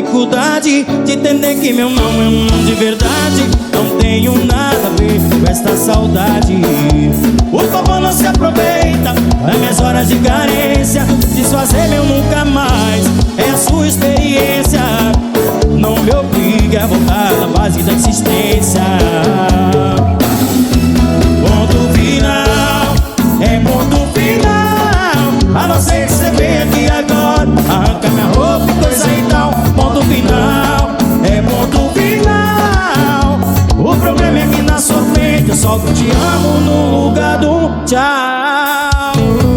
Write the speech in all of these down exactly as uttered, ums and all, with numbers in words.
dificuldade de entender que meu não é um não de verdade. Não tenho nada a ver com esta saudade. Por favor, não se aproveita das minhas horas de carência. Desfazer meu nunca mais é a sua experiência. Não me obrigue a voltar na base da insistência. Ponto final, é ponto final. A não ser que você venha aqui agora, arranca minha roupa e coisa e tal. Ponto final, é ponto final. O problema é que na sua frente eu só te amo no lugar do tchau.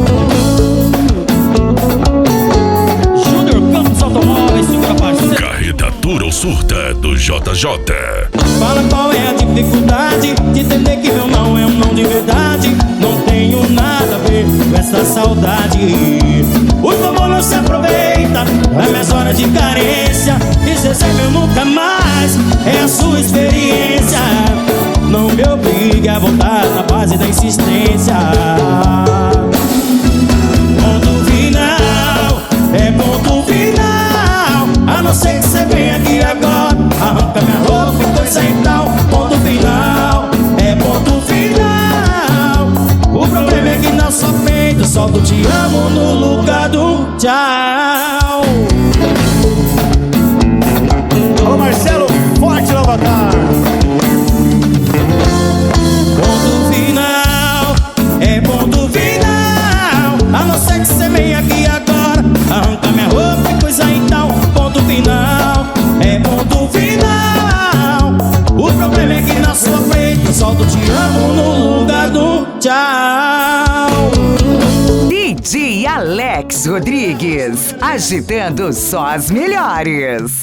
Júnior Campos Automóveis, segura parceiro. Carreta Dura ou Surta do J J. Fala qual é a dificuldade de entender que meu não é um não de verdade. Não tenho nada a ver com essa saudade. Por favor, não se aproveita das minhas horas de carência. Esquecer meu nunca mais é a sua experiência. Não me obrigue a voltar na base da insistência. Ponto final, é ponto final. A não ser que você venha aqui agora, arranca minha roupa e coisa e tal. Ponto final, é ponto final. O problema é que na sua frente eu solto te amo no lugar do tchau. Alô Marcelo, forte Lavatar. Ponto final, é ponto final. A não ser que você venha aqui agora, arranca minha roupa e coisa e tal. Ponto final, é ponto final. O problema é que na sua frente eu solto te amo no lugar do tchau. D J Alex Rodrigues, agitando só as melhores.